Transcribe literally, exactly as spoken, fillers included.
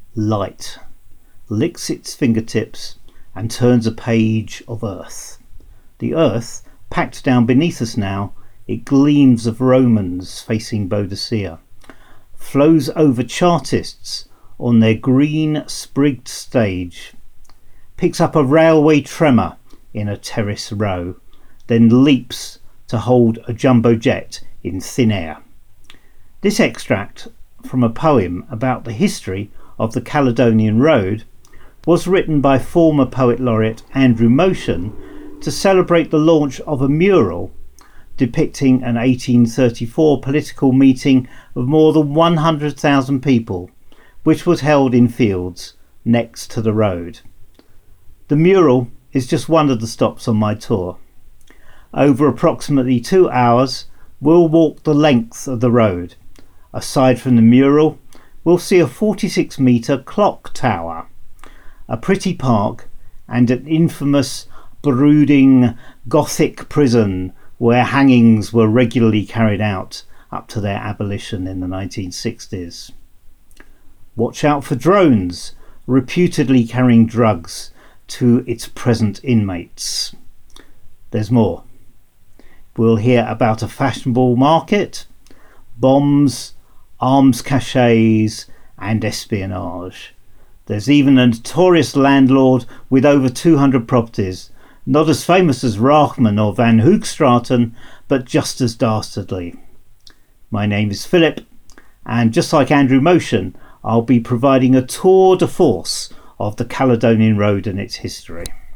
Light licks its fingertips and turns a page of earth. The earth, packed down beneath us now, it gleams of Romans facing Boadicea, flows over Chartists on their green sprigged stage, picks up a railway tremor in a terrace row, then leaps to hold a jumbo jet in thin air. This extract from a poem about the history of the Caledonian Road was written by former Poet Laureate Andrew Motion to celebrate the launch of a mural depicting an eighteen thirty-four political meeting of more than one hundred thousand people, which was held in fields next to the road. The mural is just one of the stops on my tour. Over approximately two hours, we'll walk the length of the road. Aside from the mural, we'll see a forty-six metre clock tower, a pretty park, and an infamous, brooding Gothic prison where hangings were regularly carried out up to their abolition in the nineteen sixties. Watch out for drones, reputedly carrying drugs to its present inmates. There's more. We'll hear about a fashionable market, bombs, arms caches, and espionage. There's even a notorious landlord with over two hundred properties, not as famous as Rachman or Van Hoogstraten, but just as dastardly. My name is Philip, and just like Andrew Motion, I'll be providing a tour de force of the Caledonian Road and its history.